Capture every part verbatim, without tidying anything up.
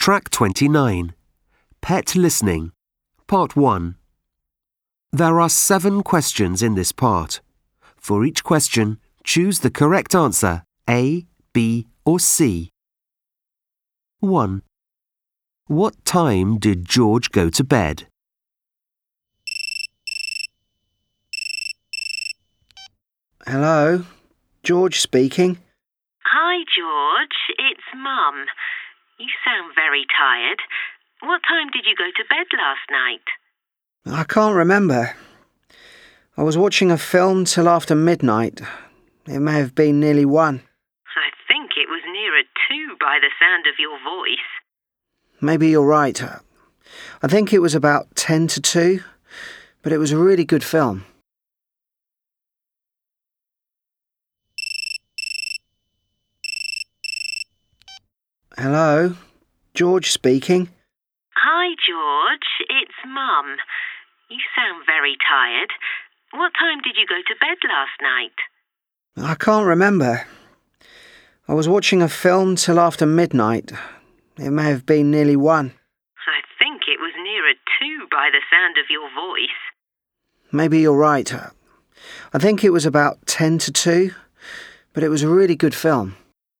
Track twenty-nine. Pet Listening. Part one. There are seven questions in this part. For each question, choose the correct answer, A, B, or C. one. What time did George go to bed? Hello, George speaking. Hi, George. It's Mum. You sound very tired. What time did you go to bed last night? I can't remember. I was watching a film till after midnight. It may have been nearly one. I think it was nearer two by the sound of your voice. Maybe you're right. I think it was about ten to two, but it was a really good film. Hello, George speaking. Hi, George. It's Mum. You sound very tired. What time did you go to bed last night? I can't remember. I was watching a film till after midnight. It may have been nearly one. I think it was nearer two by the sound of your voice. Maybe you're right. I think it was about ten to two, but it was a really good film.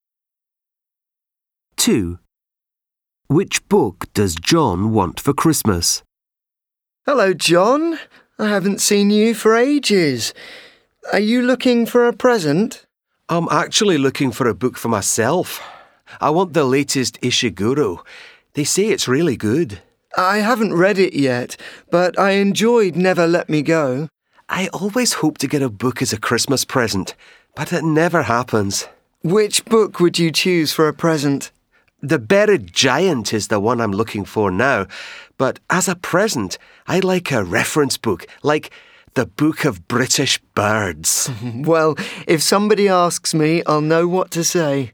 two. Which book does John want for Christmas? Hello, John. I haven't seen you for ages. Are you looking for a present? I'm actually looking for a book for myself. I want the latest Ishiguro. They say it's really good. I haven't read it yet, but I enjoyed Never Let Me Go. I always hope to get a book as a Christmas present, but it never happens. Which book would you choose for a present? The Buried Giant is the one I'm looking for now, but as a present, I'd like a reference book, like the Book of British Birds. Well, if somebody asks me, I'll know what to say.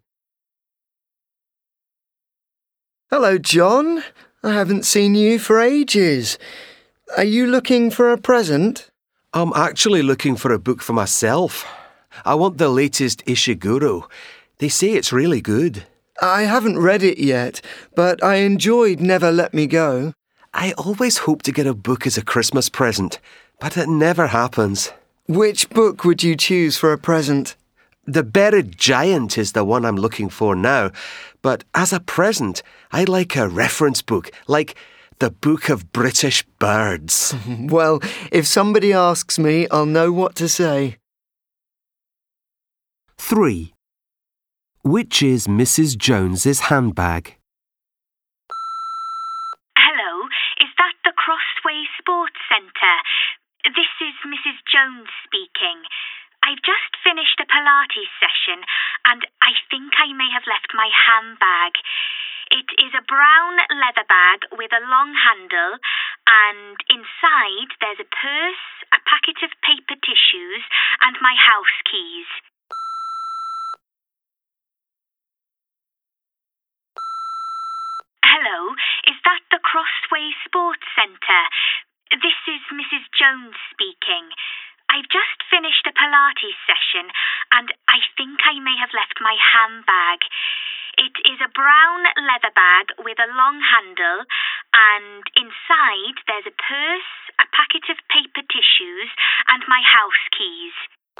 Hello, John. I haven't seen you for ages. Are you looking for a present? I'm actually looking for a book for myself. I want the latest Ishiguro. They say it's really good. I haven't read it yet, but I enjoyed Never Let Me Go. I always hope to get a book as a Christmas present, but it never happens. Which book would you choose for a present? The Buried Giant is the one I'm looking for now, but as a present, I'd like a reference book, like the Book of British Birds. Well, if somebody asks me, I'll know what to say. three. Which is Missus Jones's handbag? Hello, is that the Crossway Sports Centre? This is Missus Jones speaking. I've just finished a Pilates session and I think I may have left my handbag. It is a brown leather bag with a long handle and inside there's a purse, a packet of paper tissues and my house keys. Hello, is that the Crossway Sports Centre? This is Missus Jones speaking. I've just finished a Pilates session and I think I may have left my handbag. It is a brown leather bag with a long handle and inside there's a purse, a packet of paper tissues and my house keys.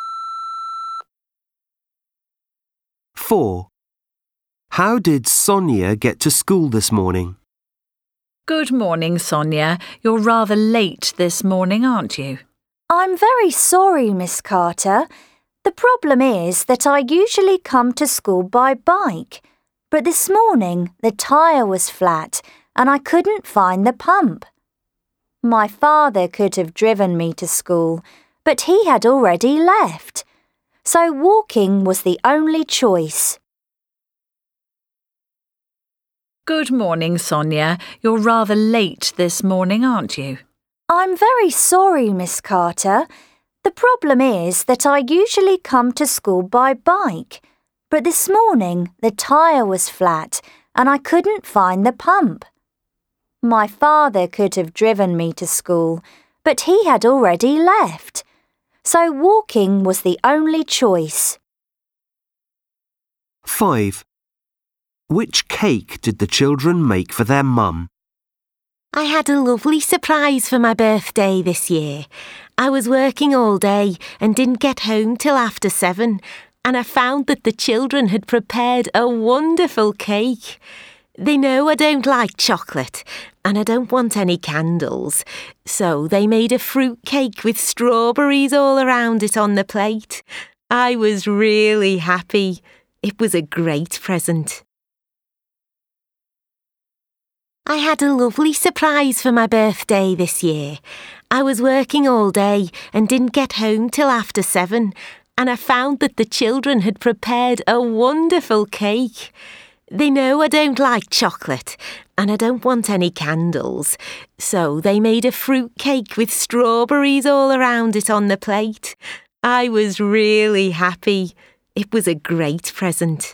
four. How did Sonia get to school this morning? Good morning, Sonia. You're rather late this morning, aren't you? I'm very sorry, Miss Carter. The problem is that I usually come to school by bike, but this morning the tyre was flat and I couldn't find the pump. My father could have driven me to school, but he had already left, so walking was the only choice. Good morning, Sonia. You're rather late this morning, aren't you? I'm very sorry, Miss Carter. The problem is that I usually come to school by bike, but this morning the tyre was flat and I couldn't find the pump. My father could have driven me to school, but he had already left, so walking was the only choice. five. Which cake did the children make for their mum? I had a lovely surprise for my birthday this year. I was working all day and didn't get home till after seven, and I found that the children had prepared a wonderful cake. They know I don't like chocolate and I don't want any candles, so they made a fruit cake with strawberries all around it on the plate. I was really happy. It was a great present. I had a lovely surprise for my birthday this year. I was working all day and didn't get home till after seven, and I found that the children had prepared a wonderful cake. They know I don't like chocolate and I don't want any candles, so they made a fruit cake with strawberries all around it on the plate. I was really happy. It was a great present.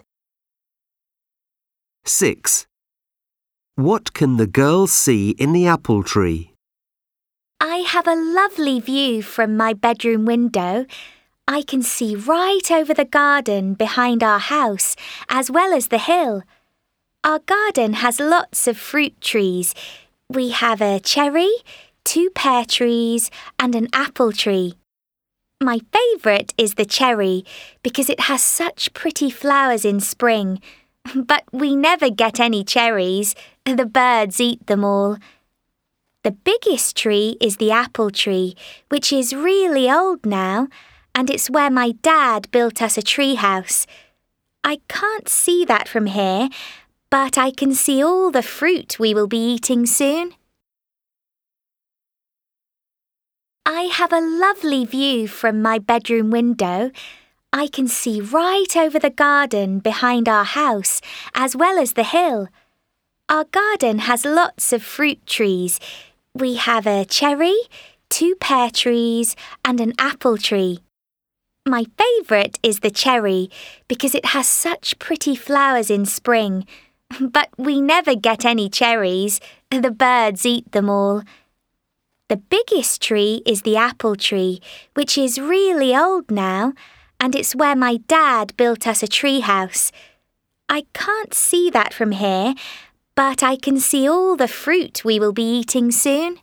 six. What can the girl see in the apple tree? I have a lovely view from my bedroom window. I can see right over the garden behind our house, as well as the hill. Our garden has lots of fruit trees. We have a cherry, two pear trees, and an apple tree. My favourite is the cherry because it has such pretty flowers in spring. But we never get any cherries. The birds eat them all. The biggest tree is the apple tree, which is really old now, and it's where my dad built us a tree house. I can't see that from here, but I can see all the fruit we will be eating soon. I have a lovely view from my bedroom window. I can see right over the garden behind our house, as well as the hill. Our garden has lots of fruit trees. We have a cherry, two pear trees, and an apple tree. My favourite is the cherry because it has such pretty flowers in spring. But we never get any cherries. The birds eat them all. The biggest tree is the apple tree, which is really old now, and it's where my dad built us a tree house. I can't see that from here, but I can see all the fruit we will be eating soon.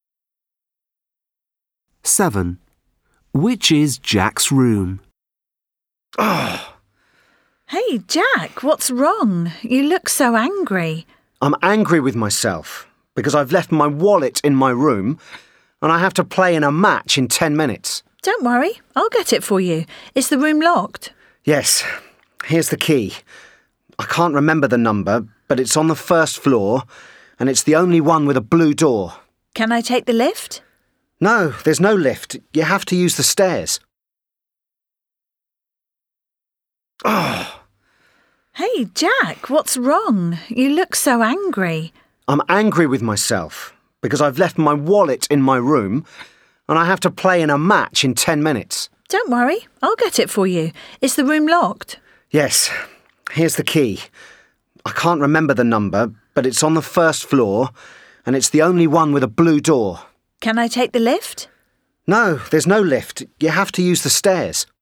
seven. Which is Jack's room? Oh, Hey, Jack, what's wrong? You look so angry. I'm angry with myself because I've left my wallet in my room and I have to play in a match in ten minutes. Don't worry, I'll get it for you. Is the room locked? Yes, here's the key. I can't remember the number, but it's on the first floor and it's the only one with a blue door. Can I take the lift? No, there's no lift. You have to use the stairs. Oh. Hey, Jack, what's wrong? You look so angry. I'm angry with myself because I've left my wallet in my room and I have to play in a match in ten minutes. Don't worry, I'll get it for you. Is the room locked? Yes, here's the key. I can't remember the number, but it's on the first floor and it's the only one with a blue door. Can I take the lift? No, there's no lift. You have to use the stairs.